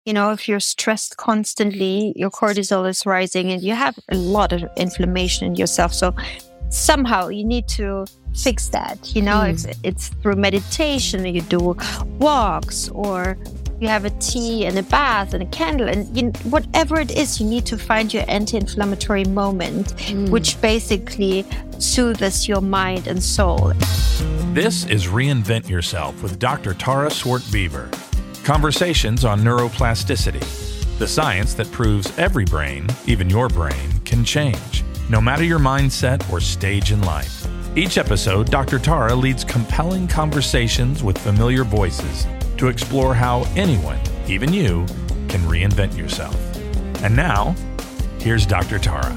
if you're stressed constantly, your cortisol is rising and you have a lot of inflammation in yourself. So somehow you need to fix that. It's through meditation. You do walks, or you have a tea and a bath and a candle, and whatever it is, you need to find your anti-inflammatory moment, which basically soothes your mind and soul. This is Reinvent Yourself with Dr. Tara Swart-Beaver. Conversations on neuroplasticity, the science that proves every brain, even your brain, can change, no matter your mindset or stage in life. Each episode, Dr. Tara leads compelling conversations with familiar voices to explore how anyone, even you, can reinvent yourself. And now, here's Dr. Tara.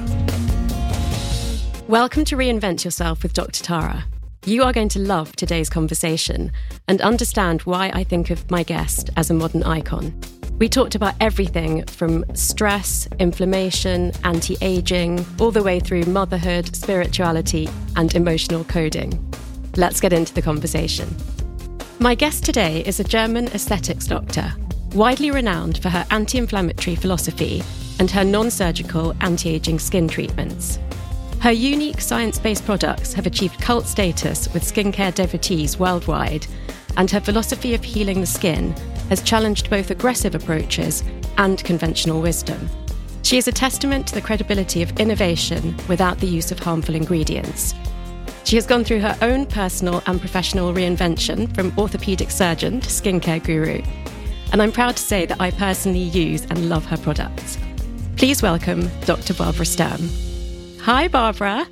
Welcome to Reinvent Yourself with Dr. Tara. You are going to love today's conversation and understand why I think of my guest as a modern icon. We talked about everything from stress, inflammation, anti-aging, all the way through motherhood, spirituality, and emotional coding. Let's get into the conversation. My guest today is a German aesthetics doctor, widely renowned for her anti-inflammatory philosophy and her non-surgical anti-aging skin treatments. Her unique science-based products have achieved cult status with skincare devotees worldwide, and her philosophy of healing the skin has challenged both aggressive approaches and conventional wisdom. She is a testament to the credibility of innovation without the use of harmful ingredients. She has gone through her own personal and professional reinvention from orthopedic surgeon to skincare guru, and I'm proud to say that I personally use and love her products. Please welcome Dr. Barbara Sturm. Hi, Barbara.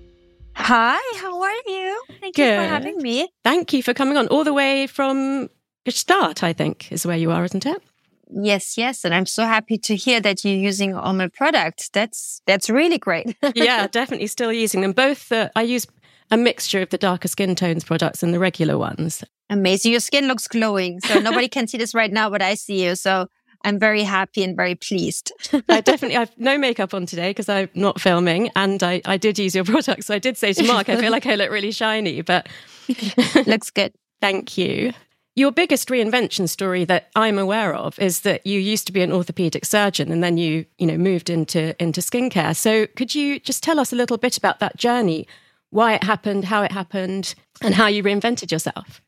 Hi, how are you? Thank you for having me. Thank you for coming on all the way from Gstaad, I think, is where you are, isn't it? Yes. And I'm so happy to hear that you're using all my products. That's really great. Yeah, definitely still using them. Both, I use a mixture of the darker skin tones products and the regular ones. Amazing. Your skin looks glowing. So nobody can see this right now, but I see you. So I'm very happy and very pleased. I have no makeup on today because I'm not filming, and I did use your products. So I did say to Mark, I feel like I look really shiny, but looks good. Thank you. Your biggest reinvention story that I'm aware of is that you used to be an orthopedic surgeon and then you moved into skincare. So could you just tell us a little bit about that journey, why it happened, how it happened, and how you reinvented yourself?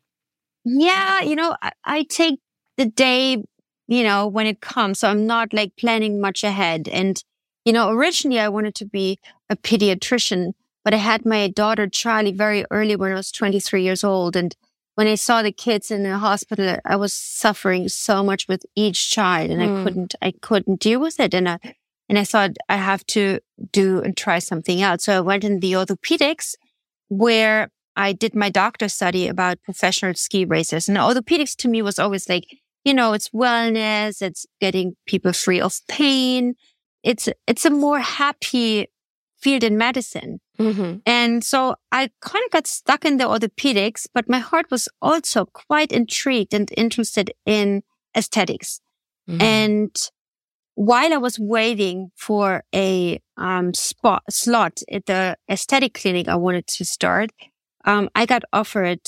Yeah, I take the day when it comes. So I'm not like planning much ahead. And, originally I wanted to be a pediatrician, but I had my daughter Charlie very early when I was 23 years old. And when I saw the kids in the hospital, I was suffering so much with each child, and I couldn't deal with it. And I thought I have to do and try something else. So I went in the orthopedics, where I did my doctorate study about professional ski racers. And orthopedics to me was always like, it's wellness, it's getting people free of pain. It's a more happy field in medicine. Mm-hmm. And so I kind of got stuck in the orthopedics, but my heart was also quite intrigued and interested in aesthetics. Mm-hmm. And while I was waiting for a slot at the aesthetic clinic I wanted to start, I got offered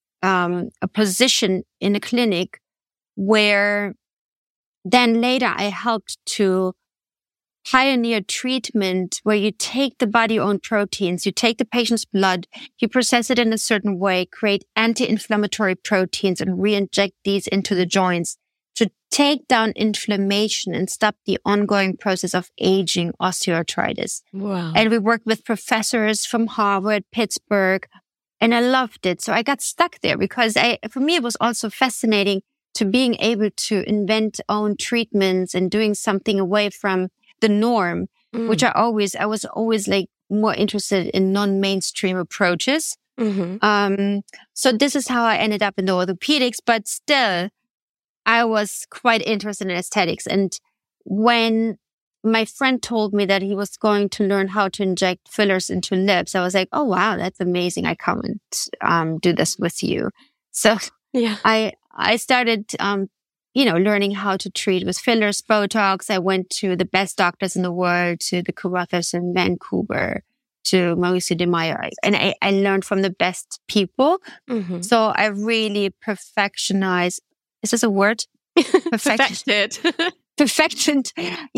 a position in a clinic where then later I helped to pioneer treatment where you take the body's own proteins, you take the patient's blood, you process it in a certain way, create anti-inflammatory proteins and re-inject these into the joints to take down inflammation and stop the ongoing process of aging osteoarthritis. Wow. And we worked with professors from Harvard, Pittsburgh, and I loved it. So I got stuck there because for me, it was also fascinating to being able to invent own treatments and doing something away from the norm, which I was always like more interested in non-mainstream approaches. Mm-hmm. So this is how I ended up in the orthopedics, but still I was quite interested in aesthetics. And when my friend told me that he was going to learn how to inject fillers into lips, I was like, oh, wow, that's amazing. I come and do this with you. So yeah, I started, learning how to treat with fillers, Botox. I went to the best doctors in the world, to the Carothers in Vancouver, to Mauricio de Meyer. And I learned from the best people. Mm-hmm. So I really perfectionized. Is this a word? Perfected. Perfected,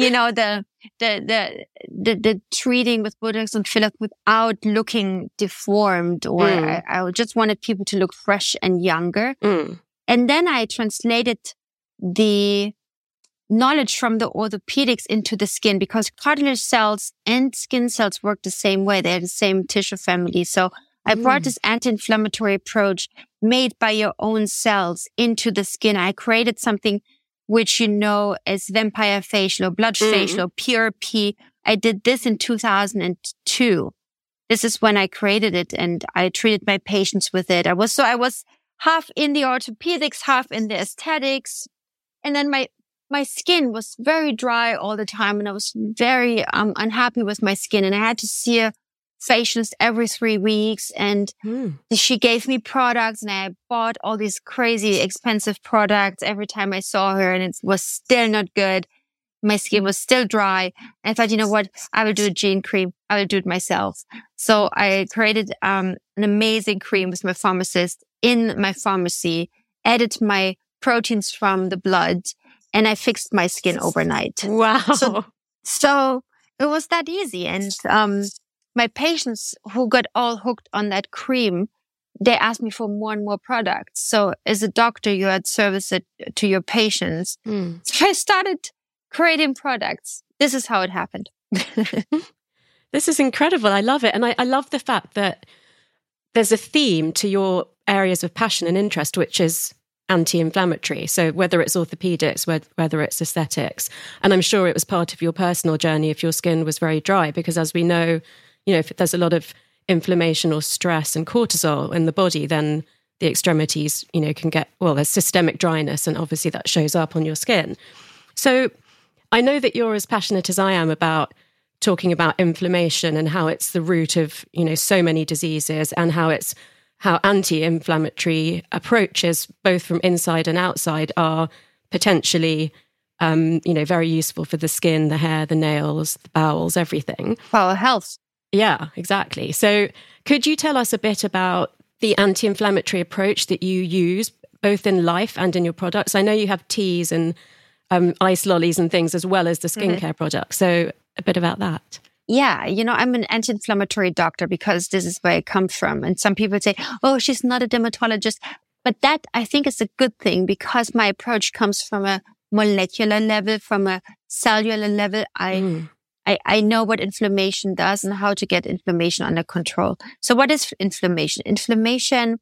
the treating with Botox and filler without looking deformed, or I just wanted people to look fresh and younger. And then I translated the knowledge from the orthopedics into the skin, because cartilage cells and skin cells work the same way. They're the same tissue family. So I brought this anti-inflammatory approach made by your own cells into the skin. I created something which as vampire facial or blood facial or PRP. I did this in 2002. This is when I created it, and I treated my patients with it. I was half in the orthopedics, half in the aesthetics. And then my skin was very dry all the time, and I was very unhappy with my skin, and I had to see a facialist every 3 weeks, and she gave me products, and I bought all these crazy expensive products every time I saw her, and it was still not good. My skin was still dry. And I thought, you know what? I will do a gene cream. I will do it myself. So I created an amazing cream with my pharmacist in my pharmacy, added my proteins from the blood, and I fixed my skin overnight. Wow. So it was that easy. And my patients who got all hooked on that cream, they asked me for more and more products. So as a doctor, you had service it to your patients. So I started creating products. This is how it happened. This is incredible. I love it. And I love the fact that there's a theme to your areas of passion and interest, which is anti-inflammatory. So whether it's orthopedics, whether it's aesthetics, and I'm sure it was part of your personal journey if your skin was very dry, because as we know, if there's a lot of inflammation or stress and cortisol in the body, then the extremities, can get, there's systemic dryness, and obviously that shows up on your skin. So I know that you're as passionate as I am about talking about inflammation and how it's the root of, so many diseases, and how anti-inflammatory approaches, both from inside and outside, are potentially, very useful for the skin, the hair, the nails, the bowels, everything. For our health. Yeah, exactly. So could you tell us a bit about the anti-inflammatory approach that you use, both in life and in your products? I know you have teas and ice lollies and things, as well as the skincare products. So a bit about that. Yeah, I'm an anti-inflammatory doctor because this is where I come from. And some people say, oh, she's not a dermatologist. But that, I think, is a good thing, because my approach comes from a molecular level, from a cellular level. I know what inflammation does and how to get inflammation under control. So what is inflammation? Inflammation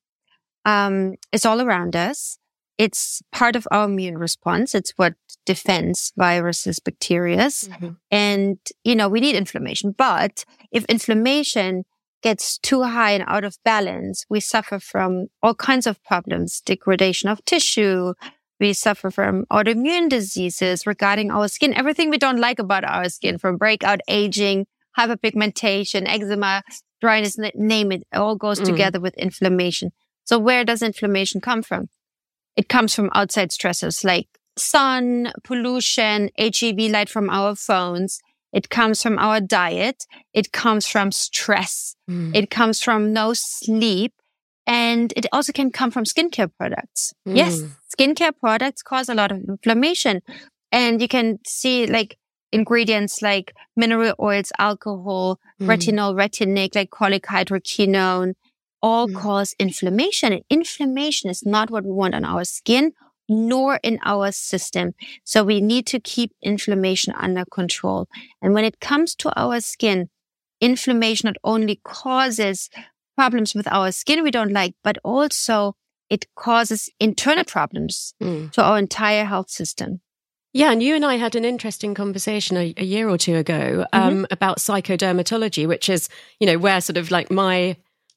is all around us. It's part of our immune response. It's what defends viruses, bacteria. And, we need inflammation. But if inflammation gets too high and out of balance, we suffer from all kinds of problems, degradation of tissue. We suffer from autoimmune diseases regarding our skin, everything we don't like about our skin, from breakout aging, hyperpigmentation, eczema, dryness, name it all goes together with inflammation. So where does inflammation come from? It comes from outside stressors like sun, pollution, HEV light from our phones. It comes from our diet. It comes from stress. It comes from no sleep. And it also can come from skincare products. Yes, skincare products cause a lot of inflammation. And you can see ingredients like mineral oils, alcohol, retinol, retinic, glycolic hydroquinone, all cause inflammation. And inflammation is not what we want on our skin, nor in our system. So we need to keep inflammation under control. And when it comes to our skin, inflammation not only causes problems with our skin we don't like, but also it causes internal problems to our entire health system. Yeah, and you and I had an interesting conversation a year or two ago about psychodermatology, which is, where sort of my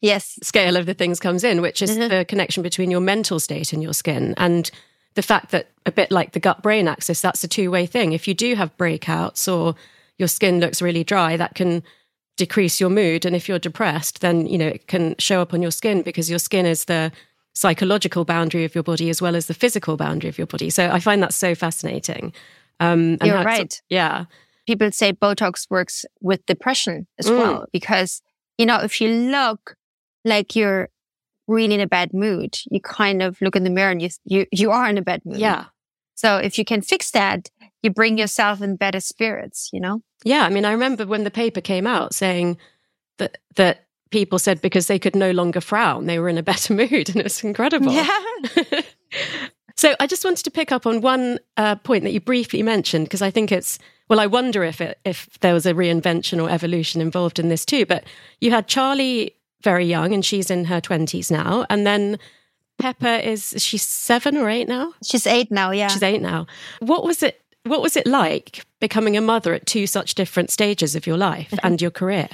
scale of the things comes in, which is the connection between your mental state and your skin. And the fact that, a bit like the gut-brain axis, that's a two-way thing. If you do have breakouts or your skin looks really dry, that can decrease your mood. And if you're depressed, then, it can show up on your skin, because your skin is the psychological boundary of your body as well as the physical boundary of your body. So I find that so fascinating. You're right. Yeah. People say Botox works with depression as well, because, if you look like you're really in a bad mood, you kind of look in the mirror and you are in a bad mood. Yeah. So if you can fix that, you bring yourself in better spirits, you know? Yeah. I mean, I remember when the paper came out saying that people said because they could no longer frown, they were in a better mood, and it was incredible. Yeah. So I just wanted to pick up on one point that you briefly mentioned, because I think I wonder if there was a reinvention or evolution involved in this too. But you had Charlie very young, and she's in her 20s now. And then Pepper is she 7 or 8 now? She's 8 now, yeah. She's 8 now. What was it like becoming a mother at 2 such different stages of your life and your career?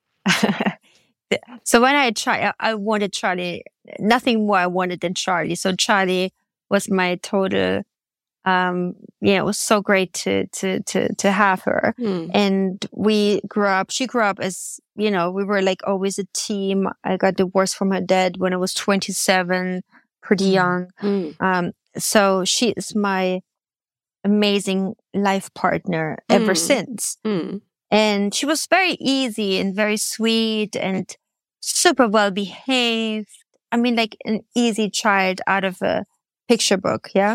So when I wanted Charlie, nothing more I wanted than Charlie. So Charlie was my total, it was so great to have her. And she grew up as, we were like always a team. I got divorced from her dad when I was 27, pretty young. So she is my amazing life partner ever since. And she was very easy and very sweet and super well behaved. I mean, like an easy child out of a picture book. Yeah.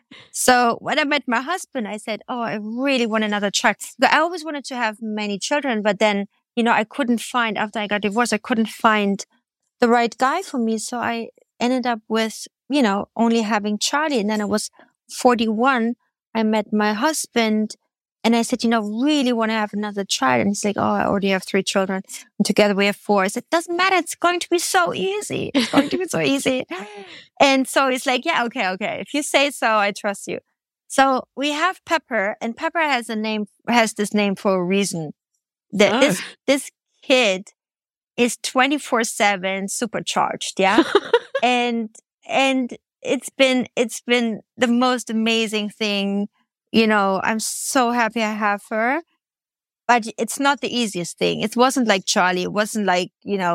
So when I met my husband, I said, oh, I really want another child. I always wanted to have many children, but then, I couldn't find, after I got divorced, I couldn't find the right guy for me. So I ended up with, only having Charlie. And then I was 41. I met my husband. And I said, really want to have another child. And he's like, oh, I already have 3 children. And together we have 4. I said, doesn't matter. It's going to be so easy. It's going to be so easy. And so he's like, yeah, okay. If you say so, I trust you. So we have Pepper, and Pepper has this name for a reason. This kid is 24/7 supercharged. Yeah. and it's been the most amazing thing. I'm so happy I have her, but it's not the easiest thing. It wasn't like Charlie. It wasn't like,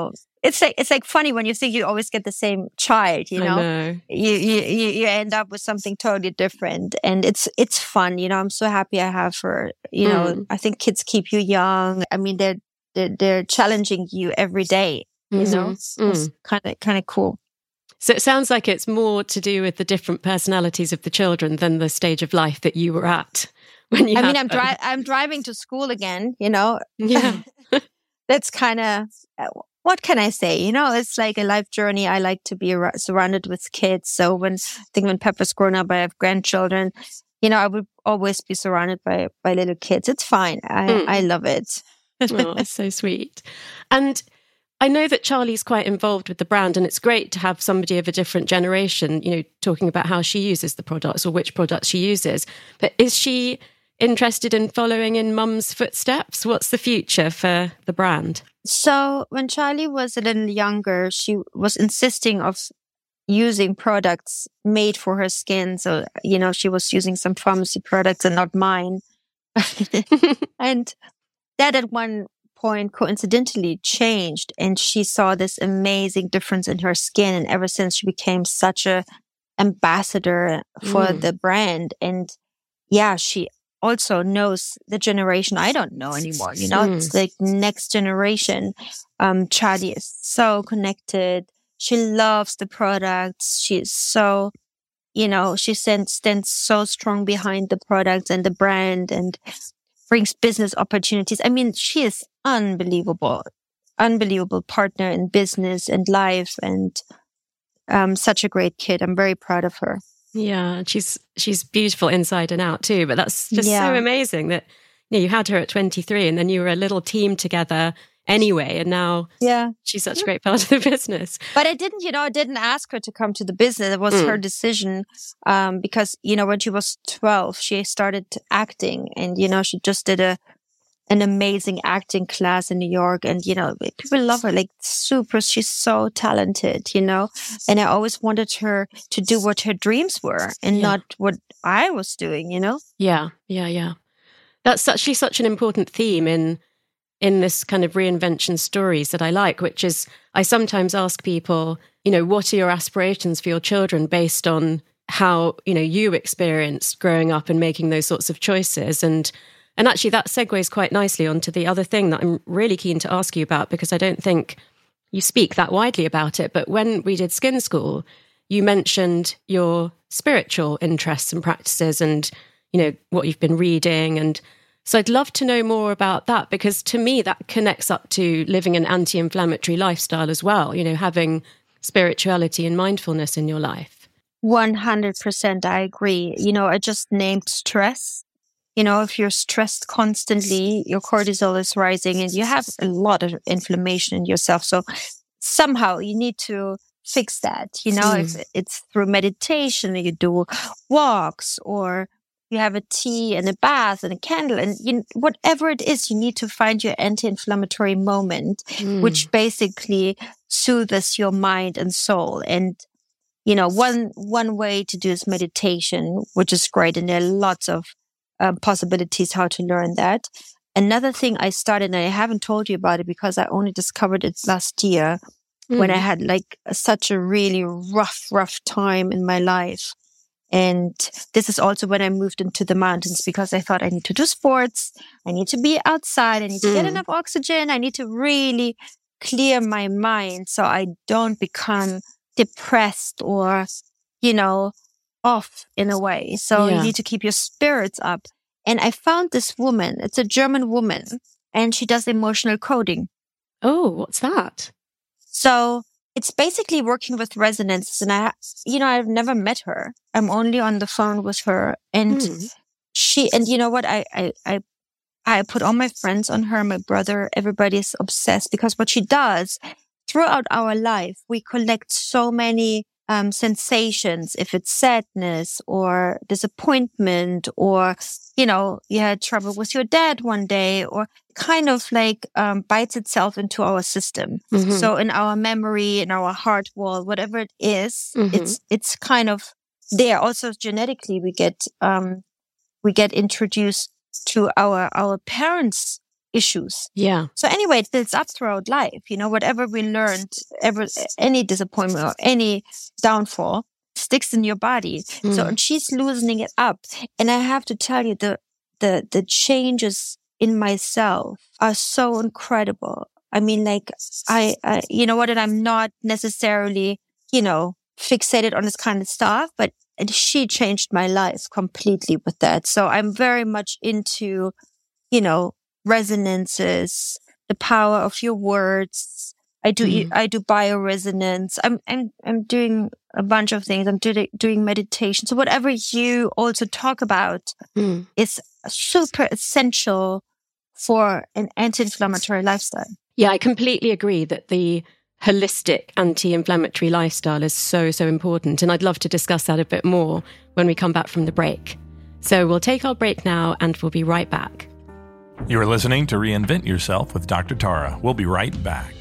it's like funny when you think you always get the same child, I know. You end up with something totally different, and it's fun. I'm so happy I have her. I think kids keep you young. I mean, they're challenging you every day, It's kind of cool. So it sounds like it's more to do with the different personalities of the children than the stage of life that you were at when you. I'm driving to school again. Yeah. That's kind of what can I say? It's like a life journey. I like to be surrounded with kids. So when Pepper's grown up, I have grandchildren. I would always be surrounded by little kids. It's fine. I love it. Oh, it's so sweet. And I know that Charlie's quite involved with the brand, and it's great to have somebody of a different generation, talking about how she uses the products or which products she uses. But is she interested in following in Mum's footsteps? What's the future for the brand? So when Charlie was a little younger, she was insisting of using products made for her skin. So, she was using some pharmacy products and not mine. And that at one point coincidentally changed, and she saw this amazing difference in her skin, and ever since she became such a ambassador for the brand. And she also knows the generation I don't know anymore. It's like next generation. Charlie is so connected. She loves the products. She's so she stands so strong behind the products and the brand, and brings business opportunities. I mean, she is unbelievable partner in business and life, and such a great kid. I'm very proud of her. Yeah, she's beautiful inside and out too. But that's just so amazing that you had her at 23, and then you were a little team together anyway, and now she's such a great part of the business. But I didn't ask her to come to the business. It was her decision, because when she was 12, she started acting, and she just did an amazing acting class in New York, and people love her, like super. She's so talented, and I always wanted her to do what her dreams were and not what I was doing. Yeah. She's such an important theme in this kind of reinvention stories that I like, which is I sometimes ask people, what are your aspirations for your children based on how, you experienced growing up and making those sorts of choices. And actually that segues quite nicely onto the other thing that I'm really keen to ask you about, because I don't think you speak that widely about it. But when we did Skin School, you mentioned your spiritual interests and practices and, what you've been reading. And so I'd love to know more about that, because to me, that connects up to living an anti-inflammatory lifestyle as well, having spirituality and mindfulness in your life. 100%, I agree. I just named stress. If you're stressed constantly, your cortisol is rising and you have a lot of inflammation in yourself. So somehow you need to fix that. If it's through meditation, you do walks, or you have a tea and a bath and a candle, and whatever it is, you need to find your anti-inflammatory moment, which basically soothes your mind and soul. And one way to do is meditation, which is great, and there are lots of possibilities how to learn that. Another thing I started, and I haven't told you about it because I only discovered it last year when I had such a really rough time in my life. And this is also when I moved into the mountains, because I thought I need to do sports. I need to be outside. I need to get enough oxygen. I need to really clear my mind so I don't become depressed or, off in a way. So you need to keep your spirits up. And I found this woman. It's a German woman, and she does emotional coding. Oh, what's that? So it's basically working with resonances. And I've never met her. I'm only on the phone with her. And and you know what? I put all my friends on her, my brother, everybody's obsessed, because what she does throughout our life, we collect so many sensations, if it's sadness or disappointment, or, you had trouble with your dad one day, or kind of bites itself into our system. So in our memory, in our heart wall, whatever it is, it's kind of there. Also genetically, we get introduced to our parents' issues. Yeah. So anyway, it builds up throughout life. Whatever we learned, any disappointment or any downfall sticks in your body. So, and she's loosening it up. And I have to tell you, the changes in myself are so incredible. I mean, I and I'm not necessarily, fixated on this kind of stuff, but she changed my life completely with that. So I'm very much into, resonances, the power of your words. I do bioresonance. I'm doing a bunch of things. I'm doing meditation. So whatever you also talk about is super essential for an anti-inflammatory lifestyle. Yeah, I completely agree that the holistic anti-inflammatory lifestyle is so, so important. And I'd love to discuss that a bit more when we come back from the break. So we'll take our break now and we'll be right back. You're listening to Reinvent Yourself with Dr. Tara. We'll be right back.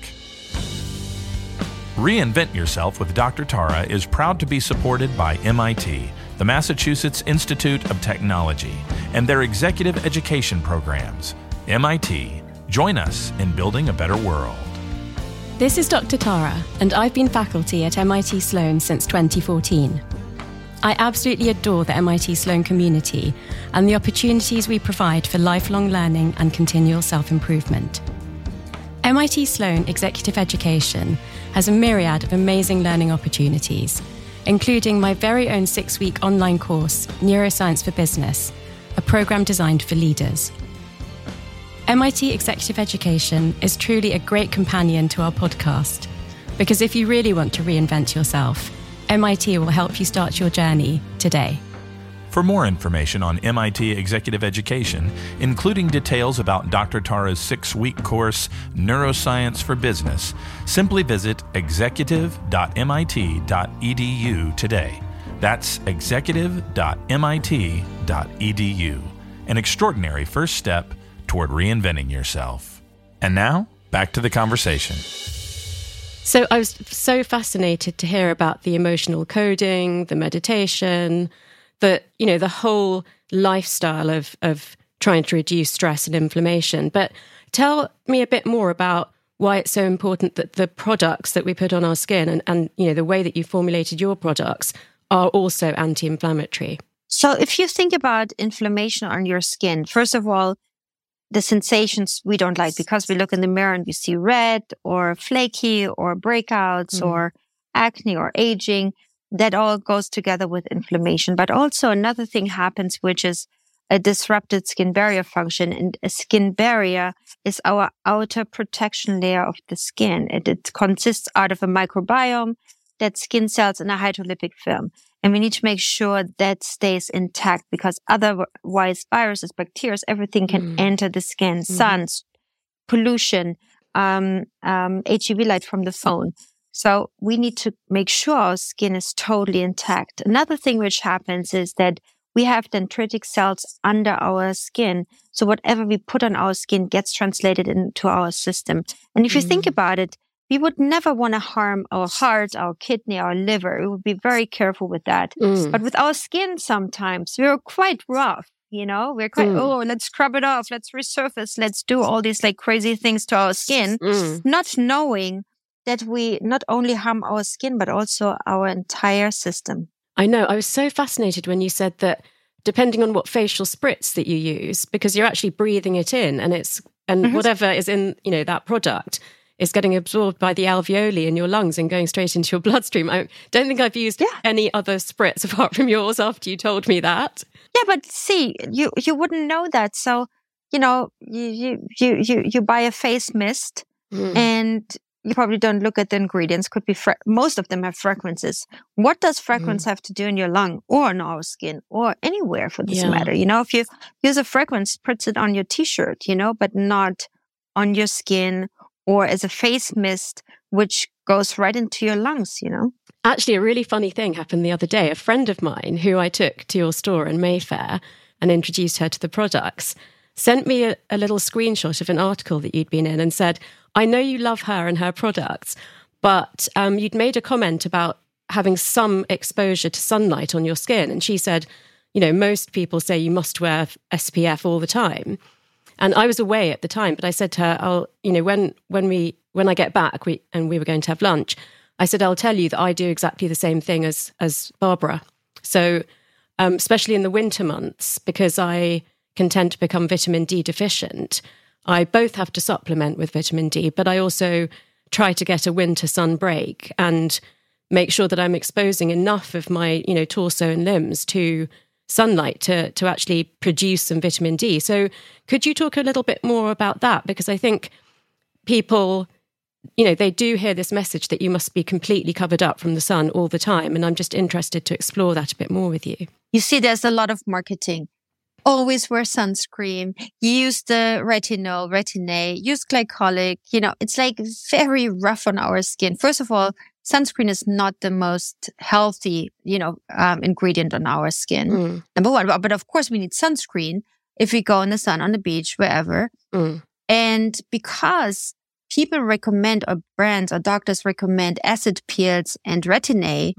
Reinvent Yourself with Dr. Tara is proud to be supported by MIT, the Massachusetts Institute of Technology, and their executive education programs. MIT, join us in building a better world. This is Dr. Tara, and I've been faculty at MIT Sloan since 2014. I absolutely adore the MIT Sloan community and the opportunities we provide for lifelong learning and continual self-improvement. MIT Sloan Executive Education has a myriad of amazing learning opportunities, including my very own 6-week online course, Neuroscience for Business, a program designed for leaders. MIT Executive Education is truly a great companion to our podcast, because if you really want to reinvent yourself, MIT will help you start your journey today. For more information on MIT Executive Education, including details about Dr. Tara's 6-week course, Neuroscience for Business, simply visit executive.mit.edu today. That's executive.mit.edu. An extraordinary first step toward reinventing yourself. And now, back to the conversation. So I was so fascinated to hear about the emotional coding, the meditation, the whole lifestyle of trying to reduce stress and inflammation. But tell me a bit more about why it's so important that the products that we put on our skin and the way that you formulated your products are also anti-inflammatory. So if you think about inflammation on your skin, first of all, the sensations we don't like, because we look in the mirror and we see red or flaky or breakouts or acne or aging. that all goes together with inflammation. But also another thing happens, which is a disrupted skin barrier function. And a skin barrier is our outer protection layer of the skin. It consists out of a microbiome, that skin cells, and a hydrolypic film. And we need to make sure that stays intact, because otherwise viruses, bacteria, everything can enter the skin, sun, pollution, HEV light from the phone. So we need to make sure our skin is totally intact. Another thing which happens is that we have dendritic cells under our skin. So whatever we put on our skin gets translated into our system. And if you think about it, we would never want to harm our heart, our kidney, our liver. We would be very careful with that. But with our skin, sometimes we're quite rough. We're quite, let's scrub it off. Let's resurface. Let's do all these like crazy things to our skin, not knowing that we not only harm our skin, but also our entire system. I know. I was so fascinated when you said that depending on what facial spritz that you use, because you're actually breathing it in and whatever is in, that product is getting absorbed by the alveoli in your lungs and going straight into your bloodstream. I don't think I've used any other spritz apart from yours after you told me that. Yeah, but see, you wouldn't know that. So, you buy a face mist and you probably don't look at the ingredients. Could be most of them have fragrances. What does fragrance have to do in your lung or on our skin or anywhere for this matter? If you use a fragrance, puts it on your t-shirt, but not on your skin, or as a face mist, which goes right into your lungs, Actually, a really funny thing happened the other day. A friend of mine who I took to your store in Mayfair and introduced her to the products sent me a little screenshot of an article that you'd been in and said, I know you love her and her products, but you'd made a comment about having some exposure to sunlight on your skin. And she said, most people say you must wear SPF all the time. And I was away at the time, but I said to her, when I get back, we were going to have lunch, I said, I'll tell you that I do exactly the same thing as Barbara. So especially in the winter months, because I can tend to become vitamin D deficient, I both have to supplement with vitamin D, but I also try to get a winter sun break and make sure that I'm exposing enough of my, torso and limbs to sunlight to actually produce some vitamin D. So could you talk a little bit more about that? Because I think people, they do hear this message that you must be completely covered up from the sun all the time. And I'm just interested to explore that a bit more with you. You see, there's a lot of marketing. Always wear sunscreen, use the retinol, Retin-A, use glycolic. It's like very rough on our skin. First of all, sunscreen is not the most healthy, ingredient on our skin. Number one. But of course, we need sunscreen if we go in the sun, on the beach, wherever. And because people recommend, or brands or doctors recommend acid peels and Retin-A,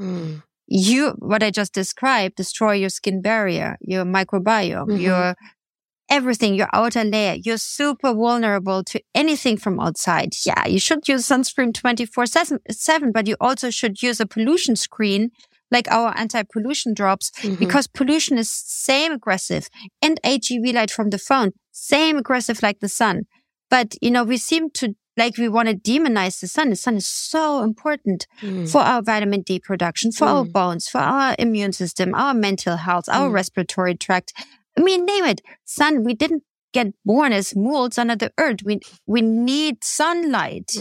what I just described, destroy your skin barrier, your microbiome, your everything, your outer layer. You're super vulnerable to anything from outside. Yeah, you should use sunscreen 24/7, but you also should use a pollution screen like our anti-pollution drops, because pollution is same aggressive, and HEV light from the phone, same aggressive like the sun. But, we seem to we want to demonize the sun. The sun is so important for our vitamin D production, for our bones, for our immune system, our mental health, our respiratory tract. I mean, name it. Sun, we didn't get born as moles under the earth. We need sunlight,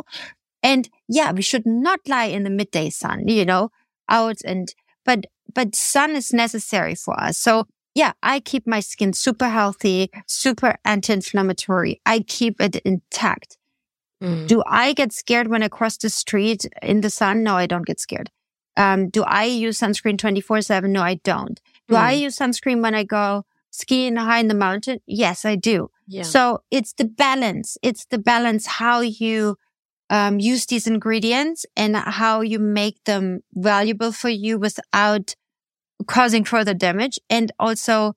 And we should not lie in the midday sun, out but sun is necessary for us. So I keep my skin super healthy, super anti-inflammatory. I keep it intact. Do I get scared when I cross the street in the sun? No, I don't get scared. Do I use sunscreen 24/7? No, I don't. Do I use sunscreen when I go skiing high in the mountain? Yes, I do. Yeah. So it's the balance. It's the balance how you use these ingredients and how you make them valuable for you without causing further damage, and also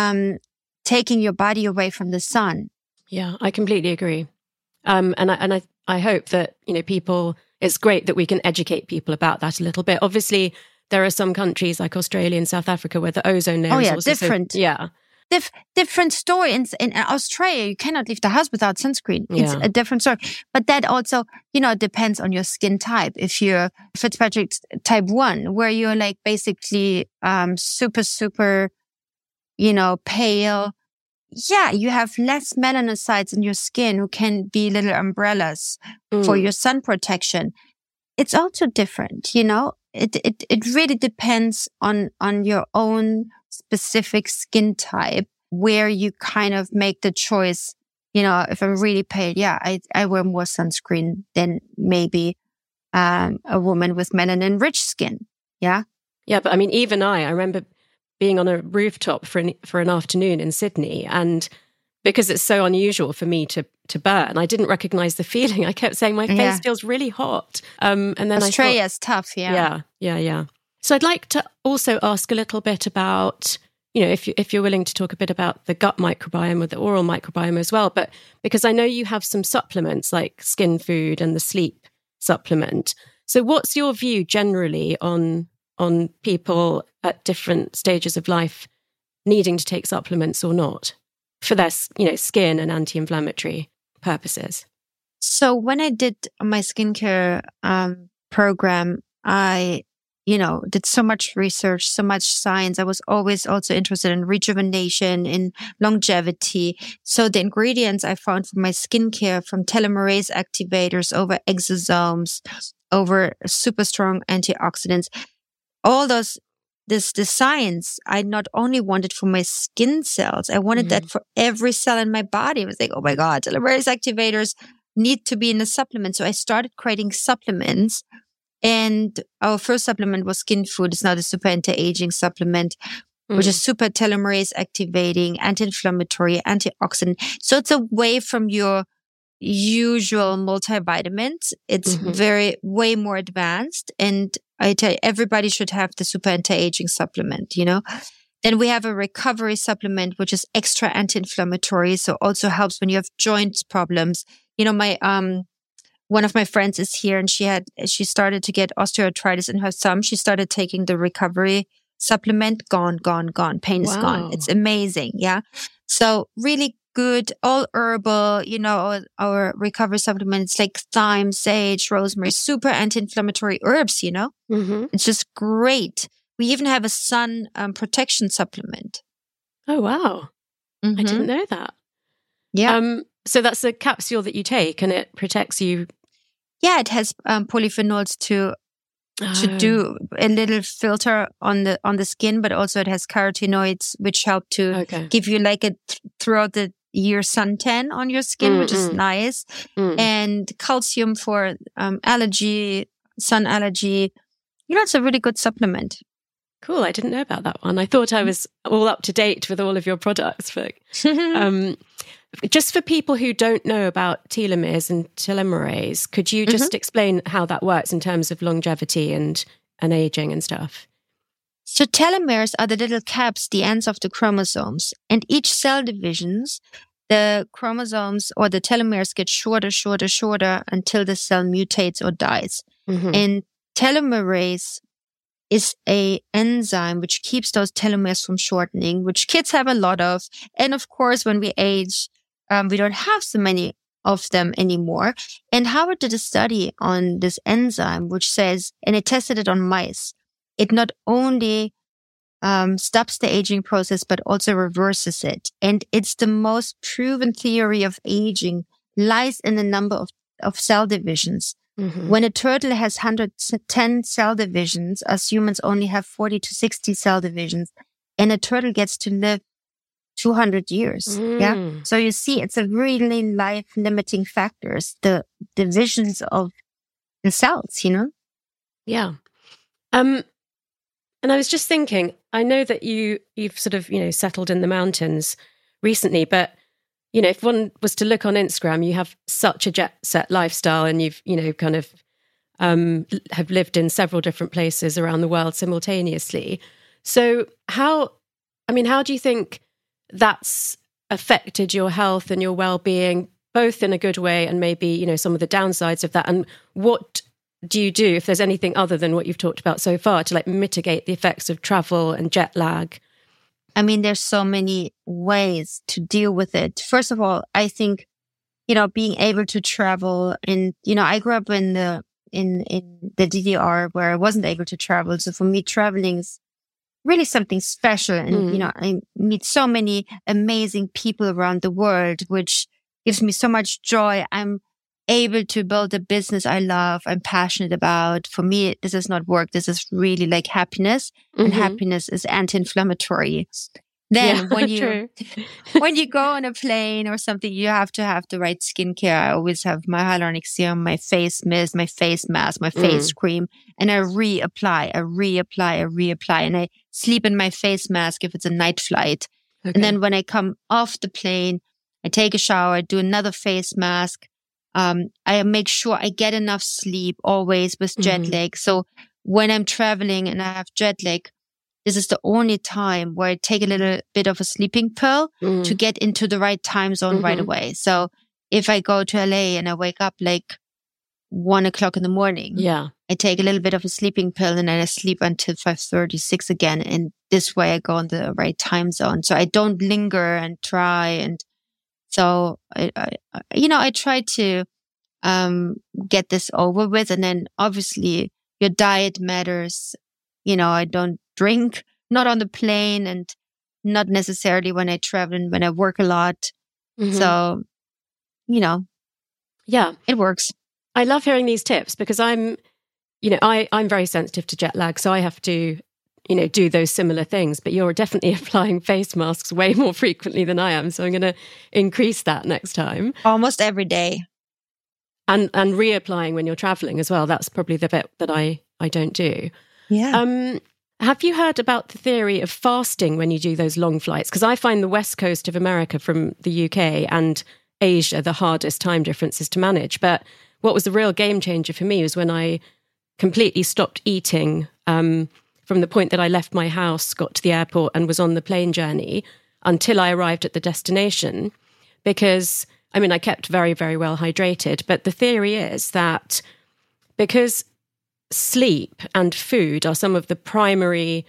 taking your body away from the sun. Yeah, I completely agree. And I hope that, people, it's great that we can educate people about that a little bit. Obviously, there are some countries like Australia and South Africa where the ozone layer is also different. different story. In Australia, you cannot leave the house without sunscreen. It's a different story. But that also, depends on your skin type. If you're Fitzpatrick type 1, where you're like basically super, super, pale. Yeah, you have less melanocytes in your skin who can be little umbrellas for your sun protection. It's also different, It really depends on your own specific skin type, where you kind of make the choice. If I'm really pale, I wear more sunscreen than maybe a woman with melanin-rich skin. Yeah. Yeah, but I mean, even I remember being on a rooftop for an afternoon in Sydney, and because it's so unusual for me to burn, I didn't recognize the feeling. I kept saying my face feels really hot. And then Australia's tough. Yeah. So I'd like to also ask a little bit about, if you're willing to talk a bit about the gut microbiome or the oral microbiome as well, but because I know you have some supplements like Skin Food and the sleep supplement. So what's your view generally on people at different stages of life needing to take supplements or not for their, skin and anti-inflammatory purposes? So when I did my skincare program, I, did so much research, so much science. I was always also interested in rejuvenation, in longevity. So the ingredients I found for my skincare, from telomerase activators over exosomes, over super strong antioxidants, all those, the science, I not only wanted for my skin cells, I wanted that for every cell in my body. I was like, oh my God, telomerase activators need to be in a supplement. So I started creating supplements, and our first supplement was Skin Food. It's now the super anti-aging supplement, which is super telomerase activating, anti-inflammatory, antioxidant. So it's away from your usual multivitamins. It's way more advanced, and I tell you, everybody should have the super anti-aging supplement, Then we have a recovery supplement, which is extra anti-inflammatory. So also helps when you have joint problems. My, one of my friends is here, and she started to get osteoarthritis in her thumb. She started taking the recovery supplement. Gone. Pain is gone. It's amazing. Yeah. So really good, all herbal, our recovery supplements like thyme, sage, rosemary, super anti-inflammatory herbs, It's just great. We even have a sun protection supplement. Oh, wow. I didn't know that. Yeah. So that's a capsule that you take and it protects you. Yeah, it has polyphenols to do a little filter on the skin, but also it has carotenoids, which help to give you like a throughout the year suntan on your skin, which is nice, and calcium for allergy, sun allergy. It's a really good supplement. Cool. I didn't know about that one. I thought I was all up to date with all of your products. Just for people who don't know about telomeres and telomerase, could you just explain how that works in terms of longevity and aging and stuff? So telomeres are the little caps, the ends of the chromosomes, and each cell divisions, the chromosomes or the telomeres get shorter until the cell mutates or dies. And telomerase is a enzyme which keeps those telomeres from shortening, which kids have a lot of. And of course, when we age, we don't have so many of them anymore. And Harvard did a study on this enzyme, which says, and it tested it on mice, it not only stops the aging process, but also reverses it. And it's the most proven theory of aging lies in the number of cell divisions. When a turtle has 110 cell divisions, us humans only have 40 to 60 cell divisions, and a turtle gets to live 200 years. Yeah. So you see, it's a really life-limiting factors, the divisions of the cells, Yeah. And I was just thinking, I know that you've sort of, settled in the mountains recently, but, if one was to look on Instagram, you have such a jet set lifestyle, and you've, kind of have lived in several different places around the world simultaneously. So how do you think that's affected your health and your well-being, both in a good way and maybe, some of the downsides of that? And what do you do, if there's anything other than what you've talked about so far, to mitigate the effects of travel and jet lag? I mean, there's so many ways to deal with it. First of all, I think, being able to travel, and, I grew up in the DDR where I wasn't able to travel. So for me, traveling is really something special. And, I meet so many amazing people around the world, which gives me so much joy. I'm able to build a business I love, I'm passionate about. For me, this is not work. This is really like happiness, and happiness is anti-inflammatory. Then when you go on a plane or something, you have to have the right skincare. I always have my hyaluronic serum, my face mist, my face mask, my face cream, and I reapply, and I sleep in my face mask if it's a night flight. Okay. And then when I come off the plane, I take a shower, do another face mask. I make sure I get enough sleep always with jet lag. So when I'm traveling and I have jet lag, this is the only time where I take a little bit of a sleeping pill to get into the right time zone right away. So if I go to LA and I wake up like 1:00 in the morning, I take a little bit of a sleeping pill and then I sleep until 5:36 again. And this way I go in the right time zone. So I don't linger and try. And so I try to get this over with. And then obviously your diet matters. I don't drink, not on the plane and not necessarily when I travel and when I work a lot. So, it works. I love hearing these tips because I'm very sensitive to jet lag. So I have to, do those similar things, but you're definitely applying face masks way more frequently than I am. So I'm going to increase that next time. Almost every day. And reapplying when you're traveling as well. That's probably the bit that I don't do. Yeah. Have you heard about the theory of fasting when you do those long flights? Because I find the west coast of America from the UK and Asia the hardest time differences to manage. But what was the real game changer for me was when I completely stopped eating from the point that I left my house, got to the airport and was on the plane journey until I arrived at the destination. Because, I kept very, very well hydrated. But the theory is that because sleep and food are some of the primary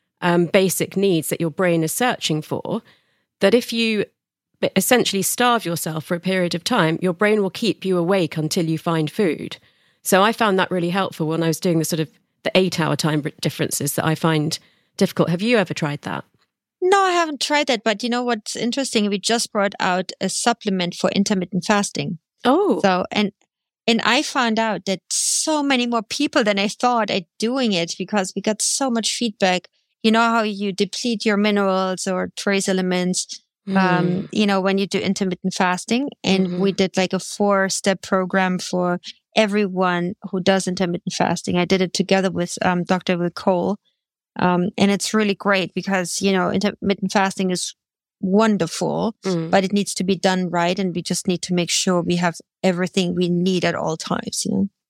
basic needs that your brain is searching for, that if you essentially starve yourself for a period of time, your brain will keep you awake until you find food. So I found that really helpful when I was doing the 8-hour time differences that I find difficult. Have you ever tried that? No, I haven't tried that. But you know what's interesting? We just brought out a supplement for intermittent fasting. Oh. So, and I found out that so many more people than I thought are doing it because we got so much feedback. You know how you deplete your minerals or trace elements, when you do intermittent fasting. And we did like a 4-step program for everyone who does intermittent fasting. I did it together with Dr. Will Cole. And it's really great because, intermittent fasting is wonderful, but it needs to be done right. And we just need to make sure we have everything we need at all times,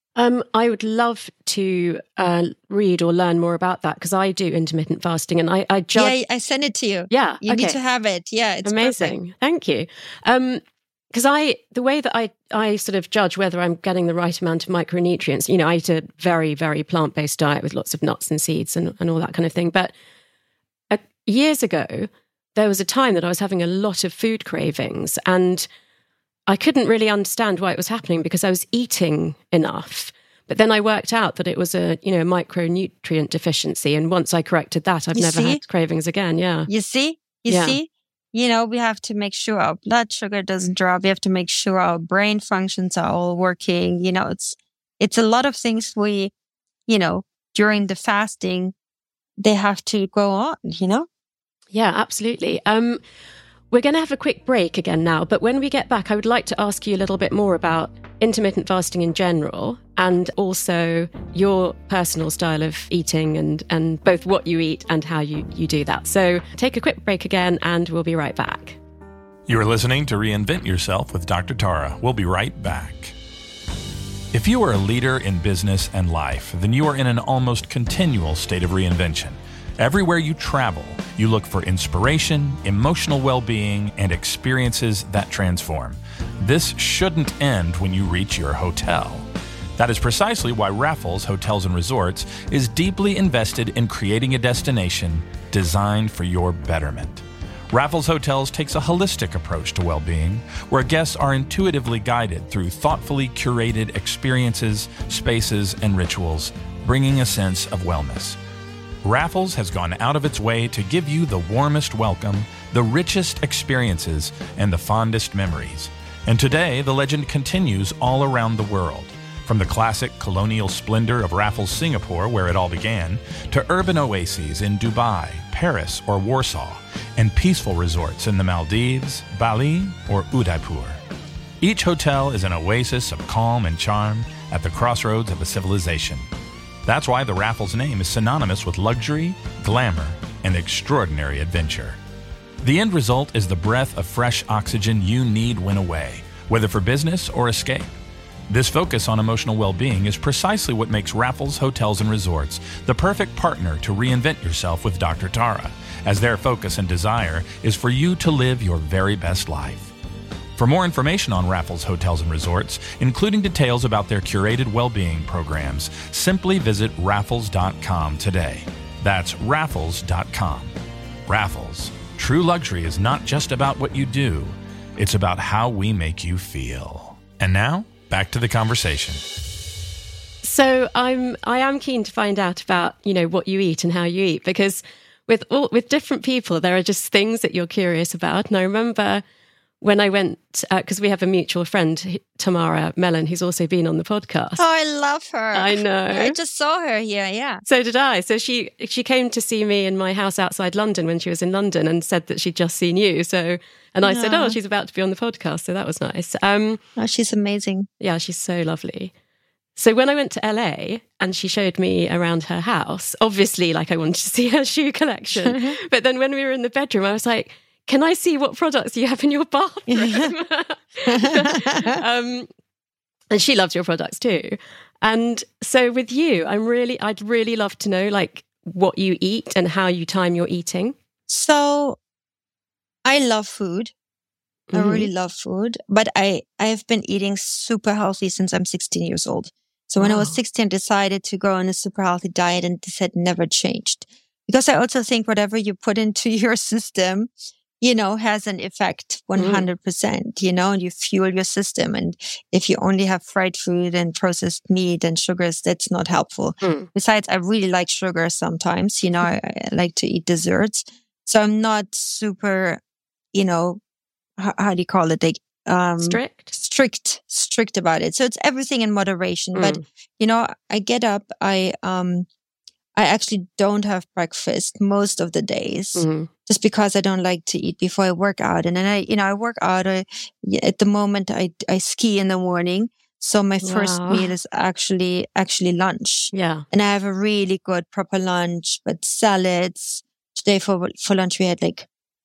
I would love to read or learn more about that because I do intermittent fasting and I judge... Yeah, I send it to you. Yeah, you need to have it. Yeah, it's amazing. Perfect. Thank you. Because the way that I sort of judge whether I'm getting the right amount of micronutrients, I eat a very, very plant-based diet with lots of nuts and seeds and all that kind of thing. But years ago, there was a time that I was having a lot of food cravings and I couldn't really understand why it was happening because I was eating enough. But then I worked out that it was a micronutrient deficiency. And once I corrected that, I've never had cravings again. Yeah. You see? You see? We have to make sure our blood sugar doesn't drop. We have to make sure our brain functions are all working. It's a lot of things we, during the fasting, they have to go on, Yeah, absolutely. We're going to have a quick break again now, but when we get back, I would like to ask you a little bit more about intermittent fasting in general and also your personal style of eating and both what you eat and how you do that. So take a quick break again and we'll be right back. You're listening to Reinvent Yourself with Dr. Tara. We'll be right back. If you are a leader in business and life, then you are in an almost continual state of reinvention. Everywhere you travel, you look for inspiration, emotional well-being, and experiences that transform. This shouldn't end when you reach your hotel. That is precisely why Raffles Hotels and Resorts is deeply invested in creating a destination designed for your betterment. Raffles Hotels takes a holistic approach to well-being, where guests are intuitively guided through thoughtfully curated experiences, spaces, and rituals, bringing a sense of wellness. Raffles has gone out of its way to give you the warmest welcome, the richest experiences, and the fondest memories. And today, the legend continues all around the world. From the classic colonial splendor of Raffles Singapore, where it all began, to urban oases in Dubai, Paris, or Warsaw, and peaceful resorts in the Maldives, Bali, or Udaipur. Each hotel is an oasis of calm and charm at the crossroads of a civilization. That's why the Raffles name is synonymous with luxury, glamour, and extraordinary adventure. The end result is the breath of fresh oxygen you need when away, whether for business or escape. This focus on emotional well-being is precisely what makes Raffles Hotels and Resorts the perfect partner to reinvent yourself with Dr. Tara, as their focus and desire is for you to live your very best life. For more information on Raffles Hotels and Resorts, including details about their curated well-being programs, simply visit raffles.com today. That's raffles.com. Raffles. True luxury is not just about what you do, it's about how we make you feel. And now, back to the conversation. So I am keen to find out about, what you eat and how you eat, because with different people, there are just things that you're curious about. And I remember when I went, because we have a mutual friend, Tamara Mellon, who's also been on the podcast. Oh, I love her. I know. I just saw her here, yeah. So did I. So she came to see me in my house outside London when she was in London and said that she'd just seen you. And I said, oh, she's about to be on the podcast. So that was nice. Oh, she's amazing. Yeah, she's so lovely. So when I went to LA and she showed me around her house, obviously, I wanted to see her shoe collection. But then when we were in the bedroom, I was like, can I see what products you have in your bathroom? And she loves your products too. And so with you, I'd really love to know what you eat and how you time your eating. So I love food. I really love food, but I've been eating super healthy since I'm 16 years old. So when I was 16, I decided to go on a super healthy diet, and this had never changed. Because I also think whatever you put into your system, has an effect 100%, and you fuel your system. And if you only have fried food and processed meat and sugars, that's not helpful. Besides, I really like sugar sometimes, I like to eat desserts. So I'm not super, how do you call it? Strict about it. So it's everything in moderation. But, I get up, I actually don't have breakfast most of the days just because I don't like to eat before I work out. And then I work out. At the moment, I ski in the morning. So my first meal is actually lunch. Yeah. And I have a really good proper lunch, but salads. Today for lunch, we had a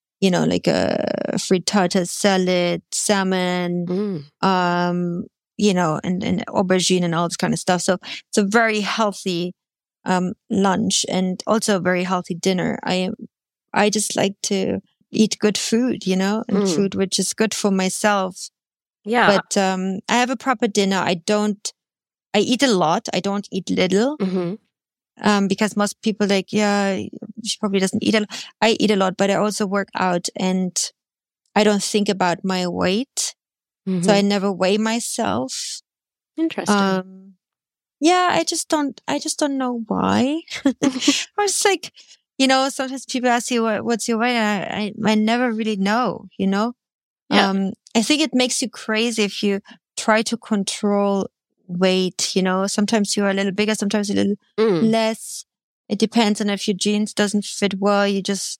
frittata salad, salmon, and aubergine and all this kind of stuff. So it's a very healthy lunch and also a very healthy dinner. I just like to eat good food, and food which is good for myself. Yeah. But I have a proper dinner. I eat a lot. I don't eat little. Because most people she probably doesn't eat a lot. I eat a lot, but I also work out and I don't think about my weight. So I never weigh myself. Interesting. I just don't know why. I was sometimes people ask you, what's your weight? I never really know, Yeah. I think it makes you crazy if you try to control weight, sometimes you're a little bigger, sometimes a little less. It depends on if your jeans doesn't fit well, you just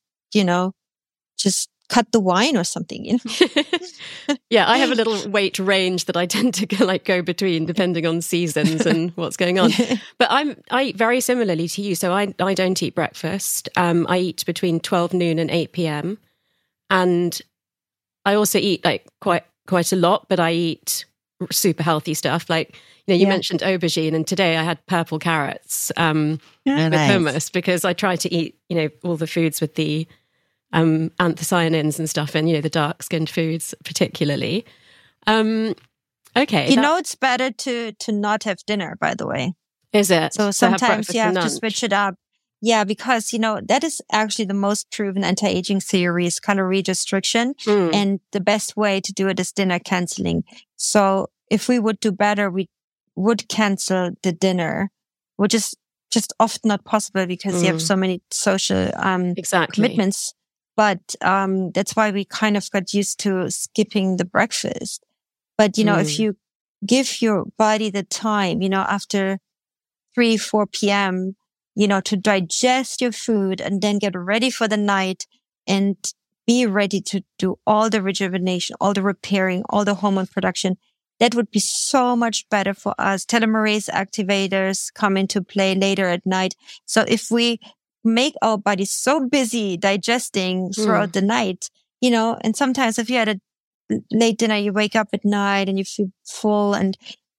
cut the wine or something, Yeah, I have a little weight range that I tend to go between depending on seasons and what's going on. But I eat very similarly to you. So I don't eat breakfast. I eat between 12 noon and 8 p.m. And I also eat quite a lot, but I eat super healthy stuff. You mentioned aubergine, and today I had purple carrots with hummus because I try to eat, all the foods with the anthocyanins and stuff, and the dark-skinned foods particularly. Okay, it's better to not have dinner. By the way, is it? So sometimes you have to switch it up. Yeah, because, that is actually the most proven anti-aging theory is calorie restriction. And the best way to do it is dinner canceling. So if we would do better, we would cancel the dinner, which is just often not possible because you have so many social commitments. But that's why we kind of got used to skipping the breakfast. But, if you give your body the time, after 3-4 p.m., to digest your food and then get ready for the night and be ready to do all the rejuvenation, all the repairing, all the hormone production, that would be so much better for us. Telomerase activators come into play later at night. So if we make our bodies so busy digesting throughout the night, and sometimes if you had a late dinner, you wake up at night and you feel full and,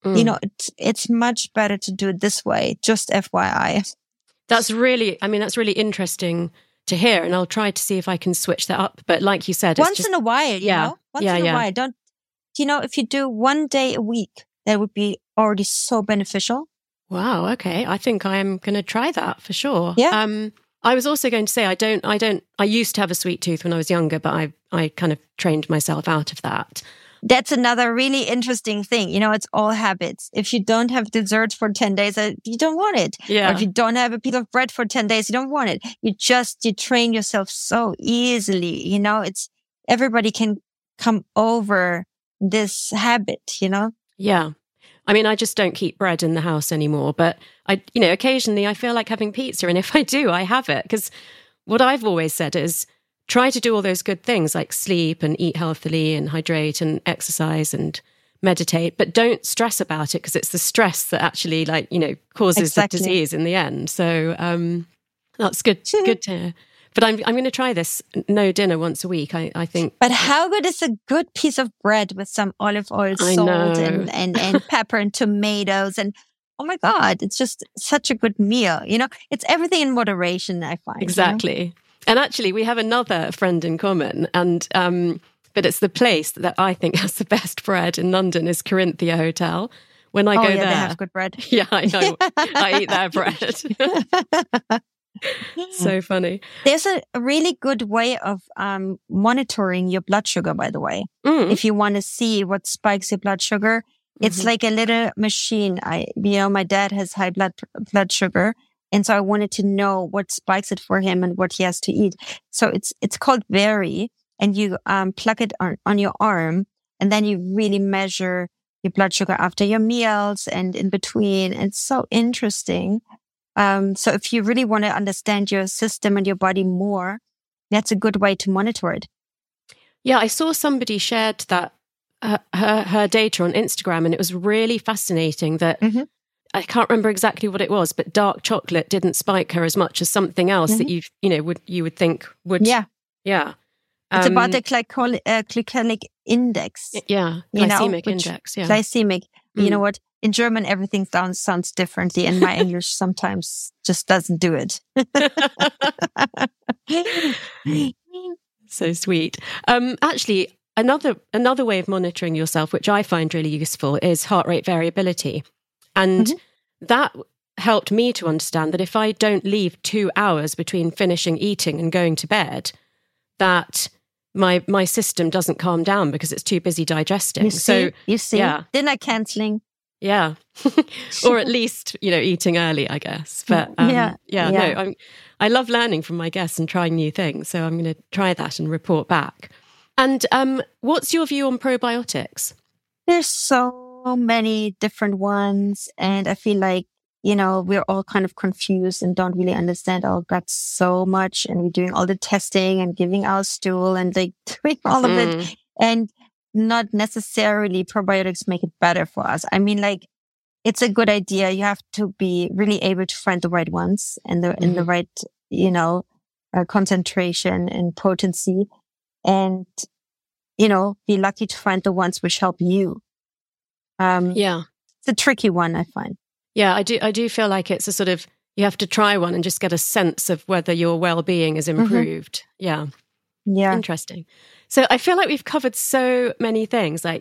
it's much better to do it this way. Just FYI. That's really interesting to hear. And I'll try to see if I can switch that up. But like you said, once in a while, once in a while, don't, if you do 1 day a week, that would be already so beneficial. Wow. Okay. I think I am going to try that for sure. Yeah. I was also going to say, I used to have a sweet tooth when I was younger, but I kind of trained myself out of that. That's another really interesting thing. It's all habits. If you don't have dessert for 10 days, you don't want it. Yeah. Or if you don't have a piece of bread for 10 days, you don't want it. You train yourself so easily. Everybody can come over this habit, Yeah. I just don't keep bread in the house anymore, but occasionally I feel like having pizza. And if I do, I have it. Because what I've always said is try to do all those good things like sleep and eat healthily and hydrate and exercise and meditate, but don't stress about it because it's the stress that actually causes the disease in the end. So that's good to hear. But I'm going to try this no dinner once a week, I think. But how good is a good piece of bread with some olive oil, salt, and pepper and tomatoes? And oh my God, it's just such a good meal. It's everything in moderation, I find. Exactly. And actually, we have another friend in common. And but it's the place that I think has the best bread in London is Corinthia Hotel. When I go there, they have good bread. Yeah, I know. I eat their bread. So funny. There's a really good way of monitoring your blood sugar, by the way. If you want to see what spikes your blood sugar, it's like a little machine. My dad has high blood sugar. And so I wanted to know what spikes it for him and what he has to eat. So it's called Veri, and you plug it on your arm, and then you really measure your blood sugar after your meals and in between. It's so interesting. So if you really want to understand your system and your body more, that's a good way to monitor it. Yeah, I saw somebody shared that her data on Instagram, and it was really fascinating that I can't remember exactly what it was, but dark chocolate didn't spike her as much as something else that you would think would. Yeah. It's about the glycemic index. Yeah, glycemic index. Yeah, glycemic. You know what? In German, everything sounds differently, and my English sometimes just doesn't do it. So sweet. Actually, another way of monitoring yourself, which I find really useful, is heart rate variability. And that helped me to understand that if I don't leave 2 hours between finishing eating and going to bed, that my system doesn't calm down because it's too busy digesting. You see, yeah. Dinner cancelling. Yeah. Or at least, eating early, I guess. But no, I love learning from my guests and trying new things. So I'm going to try that and report back. And what's your view on probiotics? There's so many different ones. And I feel like, we're all kind of confused and don't really understand our guts so much. And we're doing all the testing and giving our stool and doing all of it. And not necessarily probiotics make it better for us. I mean, it's a good idea. You have to be really able to find the right ones and in the right, concentration and potency, and, be lucky to find the ones which help you. It's a tricky one, I find. Yeah, I do feel like it's a sort of, you have to try one and just get a sense of whether your well-being is improved. Yeah. Interesting. So I feel like we've covered so many things, like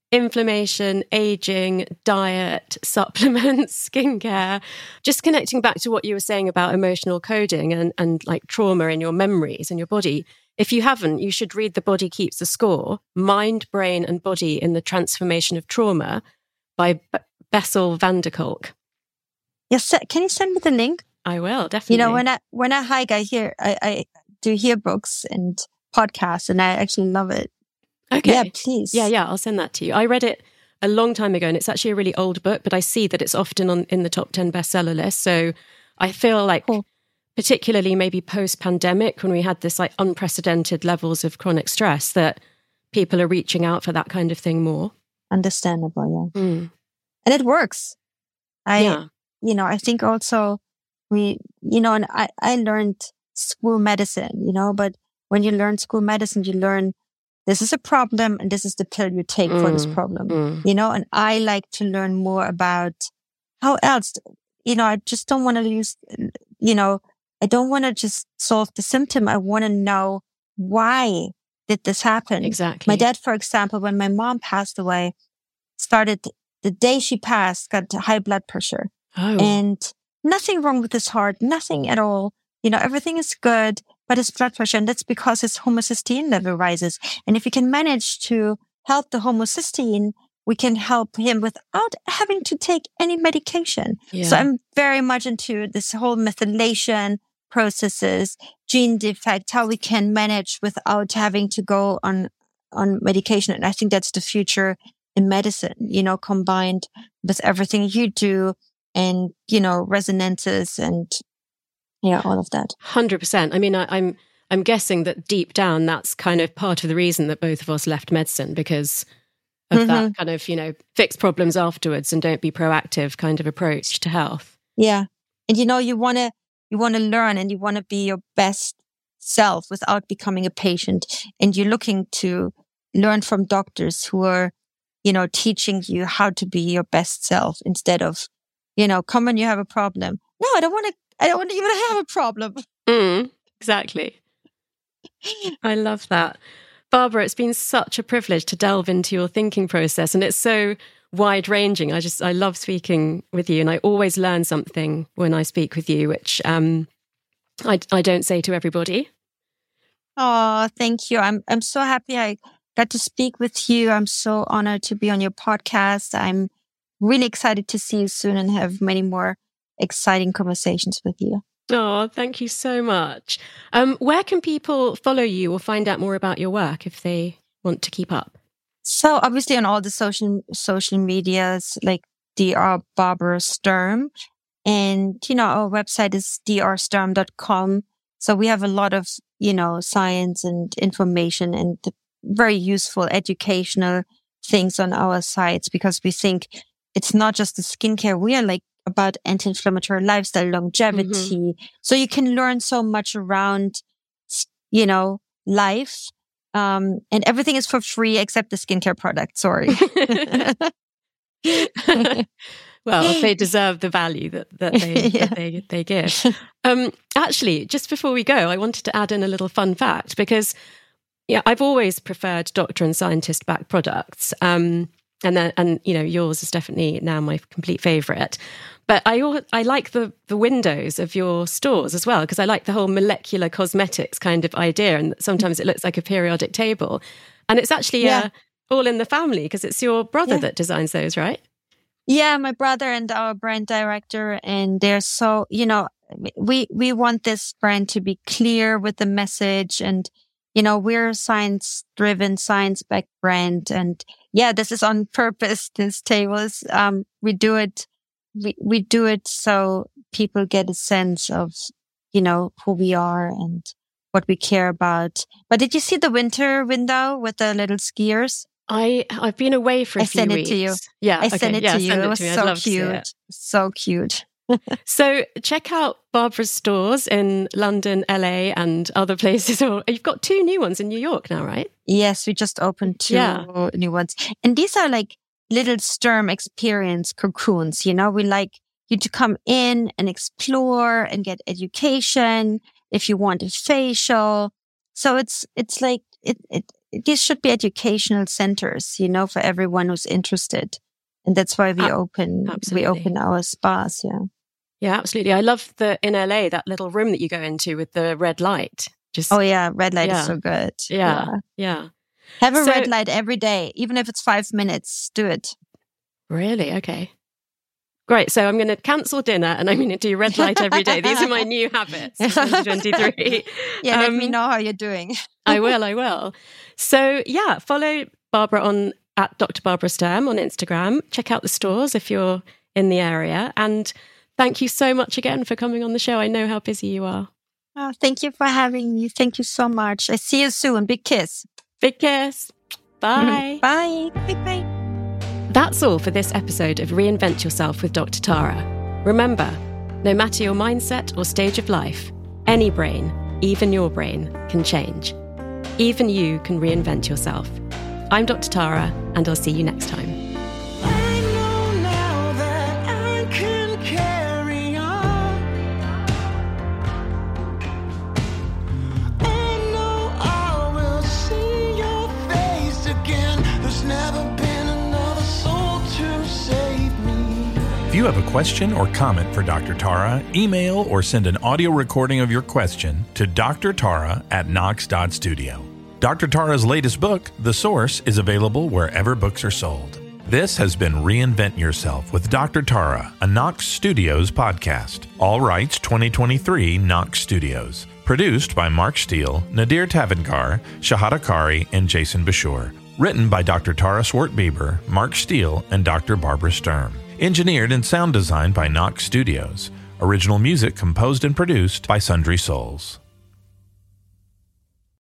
inflammation, aging, diet, supplements, skincare, just connecting back to what you were saying about emotional coding and like trauma in your memories and your body. If you haven't, you should read The Body Keeps the Score, Mind, Brain and Body in the Transformation of Trauma by Bessel van der Kolk. Yes, can you send me the link? I will, definitely. You know, when I hike, I do hear books and podcasts, and I actually love it. Okay. Yeah, please. Yeah, I'll send that to you. I read it a long time ago, and it's actually a really old book, but I see that it's often in the top 10 bestseller list. So I feel like, particularly maybe post-pandemic, when we had this like unprecedented levels of chronic stress, that people are reaching out for that kind of thing more. Understandable, yeah. And it works. I think also and I learned school medicine, but when you learn school medicine, you learn this is a problem and this is the pill you take for this problem, and I like to learn more about how else, I just don't want to use, I don't want to just solve the symptom. I want to know why did this happen? Exactly. My dad, for example, when my mom passed away, started the day she passed, got high blood pressure and nothing wrong with his heart, nothing at all. Everything is good, but his blood pressure, and that's because his homocysteine level rises. And if we can manage to help the homocysteine, we can help him without having to take any medication. Yeah. So I'm very much into this whole methylation processes, gene defect, how we can manage without having to go on medication. And I think that's the future in medicine, combined with everything you do and, resonances and all of that. 100%. I mean, I'm guessing that deep down, that's kind of part of the reason that both of us left medicine, because of that kind of, fix problems afterwards and don't be proactive kind of approach to health. Yeah. And, you want to learn and you want to be your best self without becoming a patient. And you're looking to learn from doctors who are, teaching you how to be your best self instead of, come when you have a problem. No, I don't want to even have a problem. Exactly. I love that. Barbara, it's been such a privilege to delve into your thinking process, and it's so wide-ranging. I love speaking with you, and I always learn something when I speak with you, which I don't say to everybody. Oh, thank you. I'm so happy I got to speak with you. I'm so honored to be on your podcast. I'm really excited to see you soon and have many more exciting conversations with you. Oh, thank you so much. Where can people follow you or find out more about your work if they want to keep up? So obviously on all the social medias, like Dr. Barbara Sturm. And, our website is drsturm.com. So we have a lot of, science and information and very useful educational things on our sites, because we think it's not just the skincare. We are like about anti-inflammatory lifestyle, longevity. So you can learn so much around, life. And everything is for free except the skincare product. Sorry. Well, they deserve the value that they give. Actually, just before we go, I wanted to add in a little fun fact, because I've always preferred doctor and scientist backed products. And yours is definitely now my complete favorite. But I like the windows of your stores as well, because I like the whole molecular cosmetics kind of idea. And sometimes it looks like a periodic table. And it's actually all in the family, because it's your brother that designs those, right? Yeah, my brother and our brand director. And they're so, we want this brand to be clear with the message. And, we're a science-driven, science-backed brand. And this is on purpose. This table is, we do it so people get a sense of, who we are and what we care about. But did you see the winter window with the little skiers? I've been away for a few weeks. I sent it to you. Yeah, I sent it to you. It was so cute. So cute. So check out Barbara's stores in London, LA, and other places. Or you've got 2 new ones in New York now, right? Yes, we just opened 2 new ones. And these are like little Sturm experience cocoons. We like you to come in and explore and get education if you want a facial. So it's like these should be educational centers, you know, for everyone who's interested. And that's why we open our spas. Yeah. Yeah, absolutely. I love in LA, that little room that you go into with the red light. Red light is so good. Yeah. Have a red light every day, even if it's 5 minutes, do it. Really? Okay. Great. So I'm going to cancel dinner and I'm going to do red light every day. These are my new habits for 2023. Yeah, let me know how you're doing. I will. So yeah, follow Barbara at Dr. Barbara Sturm on Instagram. Check out the stores if you're in the area. And thank you so much again for coming on the show. I know how busy you are. Oh, thank you for having me. Thank you so much. I see you soon. Big kiss. Big kiss. Bye. Bye. Bye. That's all for this episode of Reinvent Yourself with Dr. Tara. Remember, no matter your mindset or stage of life, any brain, even your brain, can change. Even you can reinvent yourself. I'm Dr. Tara, and I'll see you next time. If you have a question or comment for Dr. Tara, email or send an audio recording of your question to drtara@knox.studio. Dr. Tara's latest book, The Source, is available wherever books are sold. This has been Reinvent Yourself with Dr. Tara, a Knox Studios podcast. All rights 2023 Knox Studios. Produced by Mark Steele, Nadir Tavankar, Shahada Kari, and Jason Bashur. Written by Dr. Tara Swart-Bieber, Mark Steele, and Dr. Barbara Sturm. Engineered and sound designed by Knox Studios. Original music composed and produced by Sundry Souls.